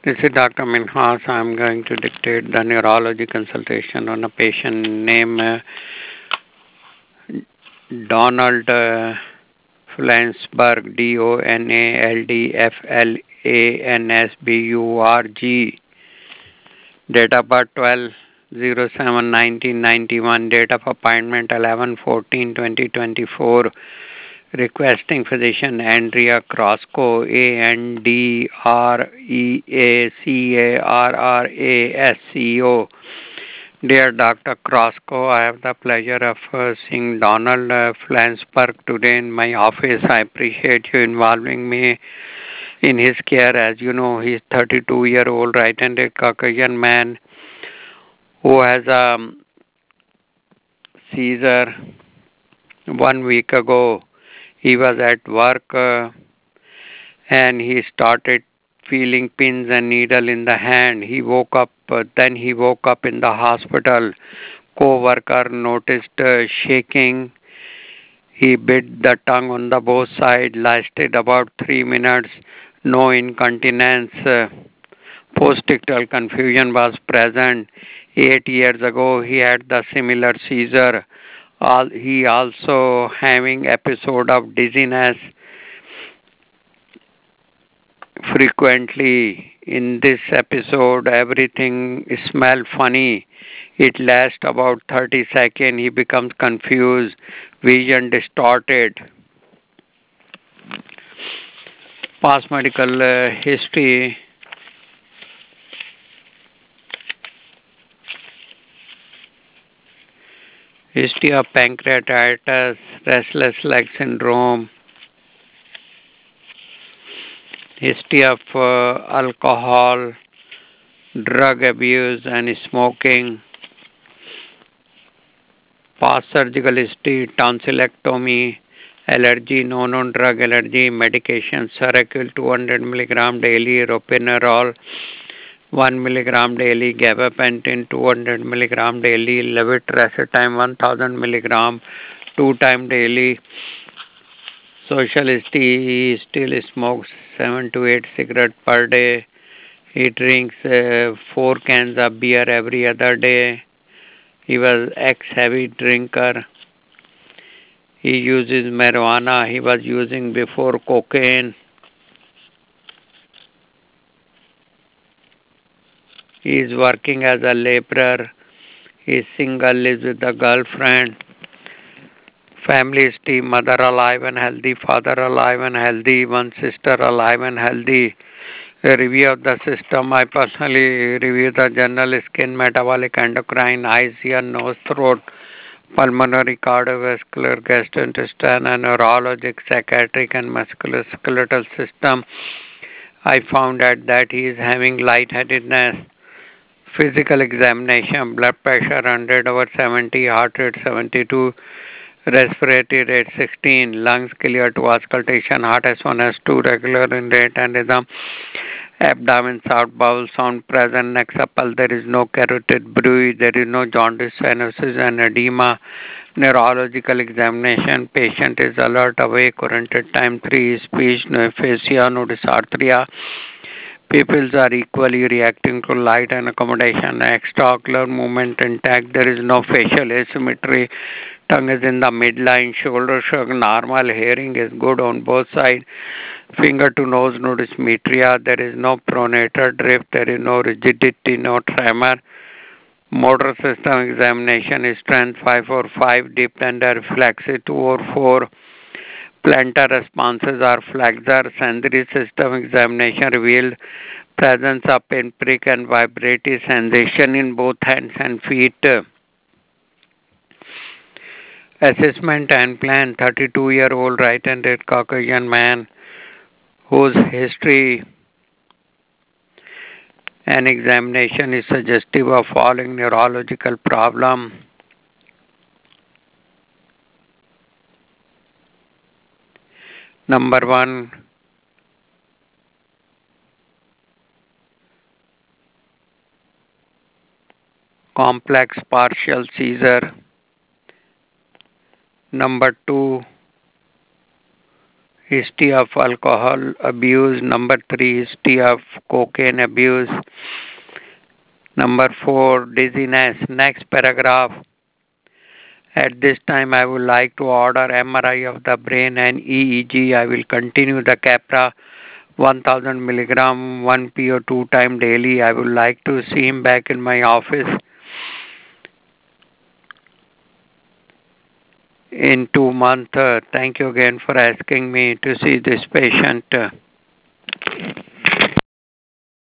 This is Dr. Minhas. I'm going to dictate the neurology consultation on a patient named Donald Flansburg, Donaldflansburg. Date of birth 12/07/1991. Date of appointment 11/14/2024. Requesting physician Andrea Crosco, ANDREACARRASCO. Dear Dr. Crosco, I have the pleasure of seeing Donald Flansburg today in my office. I appreciate you involving me in his care. As you know, he's 32-year-old right-handed Caucasian man who has a seizure 1 week ago. He was at work and he started feeling pins and needle in the hand. Then he woke up in the hospital. Co-worker noticed shaking. He bit the tongue on the both sides, lasted about 3 minutes. No incontinence. Postictal confusion was present. 8 years ago, he had the similar seizure. He also having episode of dizziness frequently. In this episode, everything smell funny. It lasts about 30 seconds. He becomes confused, vision distorted. Past medical history. History of pancreatitis, restless leg syndrome, history of alcohol, drug abuse and smoking, past surgical history, tonsillectomy, allergy, known drug allergy, medication, Seroquel 200 mg daily, Ropinirole 1 mg daily, gabapentin 200 mg daily, levetiracetam 1000 mg 2 times daily. Social history, he still smokes 7 to 8 cigarettes per day. He drinks 4 cans of beer every other day. He was ex-heavy drinker. He uses marijuana. He was using before cocaine. He is working as a laborer. He is single, lives with a girlfriend. Family history, mother alive and healthy, father alive and healthy, one sister alive and healthy. A review of the system. I personally review the general skin, metabolic, endocrine, eyes, ear, nose, throat, pulmonary, cardiovascular, gastrointestinal, and neurologic, psychiatric, and musculoskeletal system. I found out that he is having lightheadedness. Physical examination, blood pressure 100/70, heart rate 72, respiratory rate 16, lungs clear to auscultation, heart S1, S2 regular in rate and rhythm, abdomen soft, bowel sound present, neck supple, there is no carotid bruit, there is no jaundice, cyanosis and edema. Neurological examination, patient is alert, awake, oriented time 3, speech, no aphasia, no dysarthria. Pupils are equally reacting to light and accommodation. Extraocular movement intact. There is no facial asymmetry. Tongue is in the midline. Shoulder shrug normal. Hearing is good on both sides. Finger to nose no dysmetria. There is no pronator drift. There is no rigidity, no tremor. Motor system examination is strength 5/5. Deep tender reflexes 2/4. Plantar responses are flexor. Sensory system examination revealed presence of pinprick and vibratory sensation in both hands and feet. Assessment and plan. 32-year-old right-handed Caucasian man whose history and examination is suggestive of following neurological problem. Number 1, complex partial seizure. Number 2, history of alcohol abuse. Number 3, history of cocaine abuse. Number 4, dizziness. Next paragraph. At this time, I would like to order MRI of the brain and EEG. I will continue the Capra 1000 milligram 1 PO 2 time daily. I would like to see him back in my office in 2 months. Thank you again for asking me to see this patient.